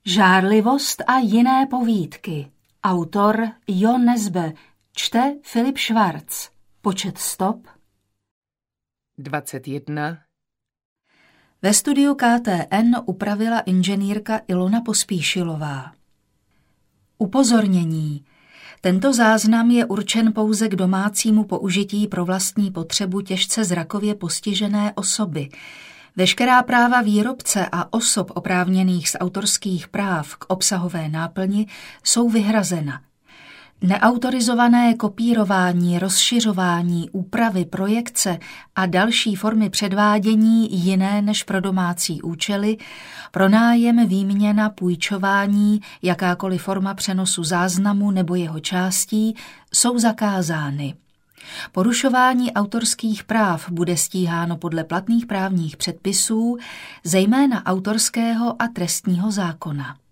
Žárlivost a jiné povídky. Autor Jo Nesbø. Čte Filip Švarc. Počet stop 21. Ve studiu KTN upravila inženýrka Ilona Pospíšilová. Upozornění. Tento záznam je určen pouze k domácímu použití pro vlastní potřebu těžce zrakově postižené osoby. Veškerá práva výrobce a osob oprávněných z autorských práv k obsahové náplni jsou vyhrazena. Neautorizované kopírování, rozšiřování, úpravy, projekce a další formy předvádění jiné než pro domácí účely, pronájem, výměna, půjčování, jakákoliv forma přenosu záznamu nebo jeho částí jsou zakázány. Porušování autorských práv bude stíháno podle platných právních předpisů, zejména autorského a trestního zákona.